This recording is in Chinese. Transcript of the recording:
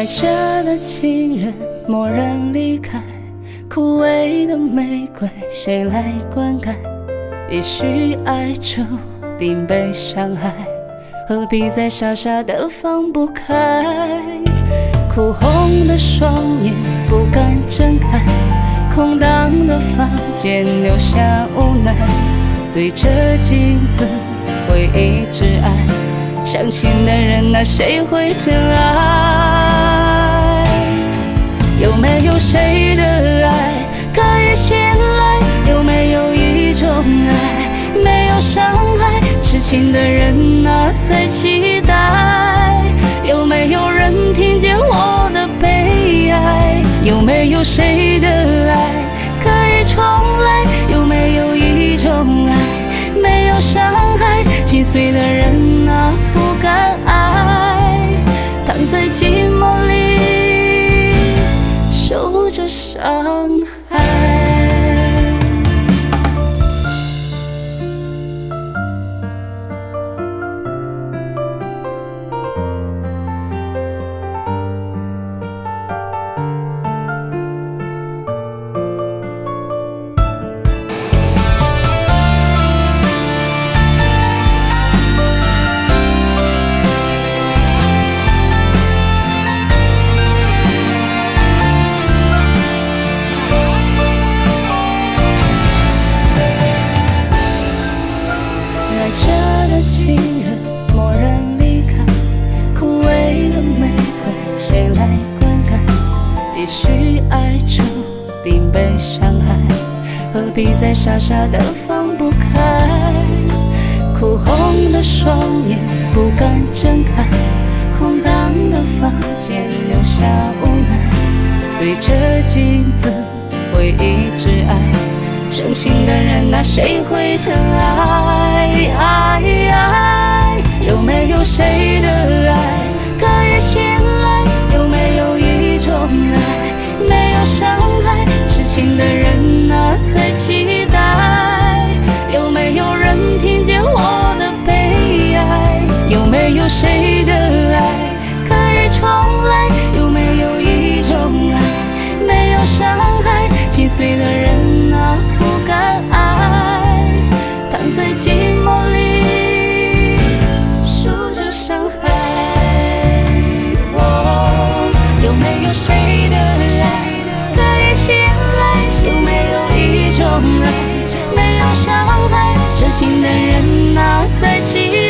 着的情人，蓦然离开，枯萎的玫瑰，谁来灌溉？也许爱注定被伤害，何必再傻傻的放不开？哭红的双眼不敢睁开，空荡的房间留下无奈，对着镜子回忆挚爱，伤心的人啊，谁会真爱？有没有谁的爱可以信赖？有没有一种爱没有伤害？痴情的人啊，在期待。有没有人听见我的悲哀？有没有谁的爱可以重来？有没有一种爱没有伤害？心碎的人啊，不敢爱，躺在寂寞里受着伤害。爱着的情人蓦然离开，枯萎的玫瑰，谁来灌溉？也许爱注定被伤害，何必再傻傻的放不开？哭红的双眼不敢睁开，空荡的房间留下无奈，对着镜子回忆挚爱，伤心的人啊，谁会真爱？有没有谁的爱可以信赖？有没有一种爱没有伤害？痴情的人啊，在期待。有没有人听见我的悲哀？有没有谁的爱可以重来？有没有一种爱没有伤害？心碎的人啊，不敢爱，躺在寂寞里受着伤害。有没有谁的爱可以信赖？有没有一种爱没有伤害？痴情的人啊，在期待。